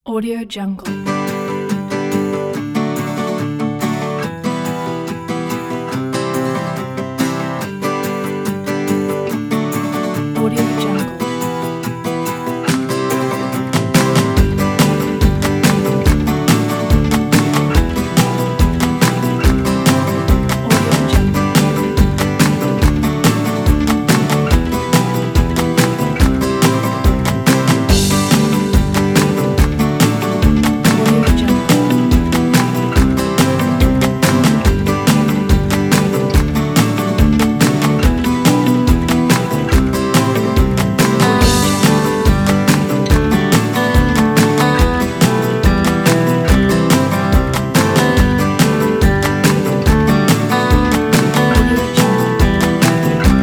Audio Jungle. Audio Jungle. Audio Jungle. Audio Jungle. Audio Jungle.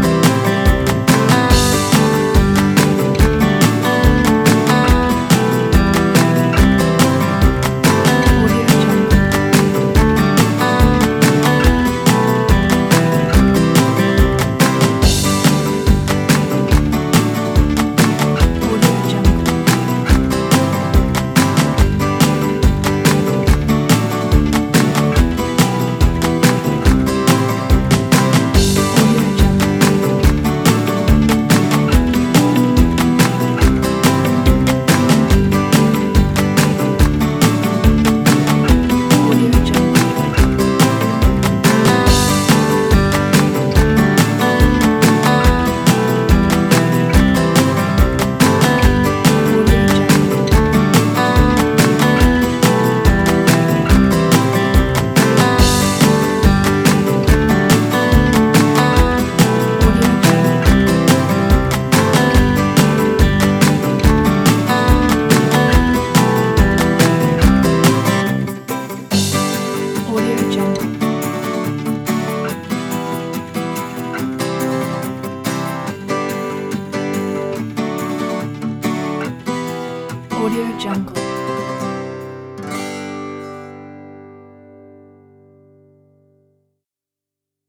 Audio Jungle. Audio Jungle. Audio Jungle. Audio Jungle. Audio Jungle. Audio Jungle. Audio Jungle. Audio Jungle.